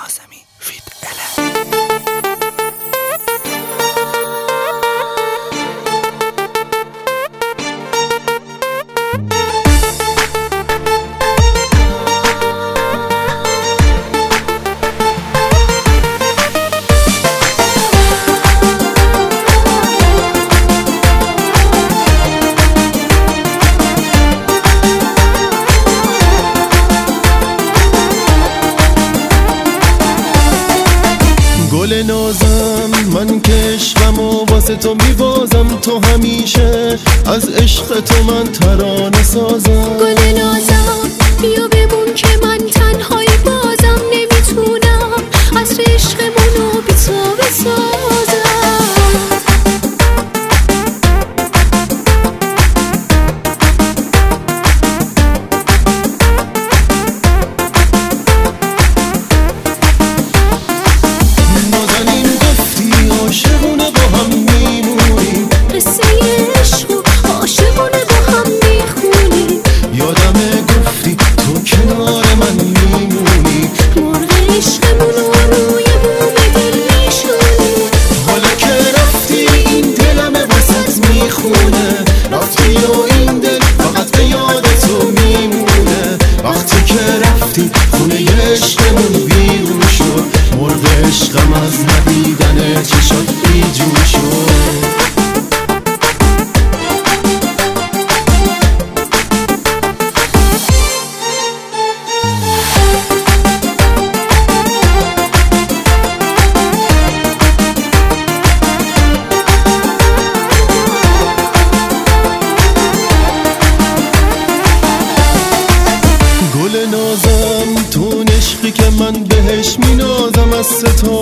ناظمی فیت اله. گل نازم من که عشقمو واسه تو میوازم، تو همیشه از عشق تو من ترانه سازم. گل نازم بیا بمون که من تنهایی بازم نمیتونم عصر عشقمونو بی تو بسازم. عاشقونه با هم میمونیم، قصه عشق و عاشقونه با هم میخونیم. یادمه گفتی تو کنار من میمونی، مرغ عشقمونو روی بوم دل میشونی. حالا که رفتی این دلم واسط میخونه، رفتی و این دل فقط به یاد تو میمونه. وقتی که رفتی خونه عشقمون بیرون شد، مرغ عشقم از ندیدن چشات بیجون شد. گل نازم تو عشقی که من بهش مینازم، از ستاره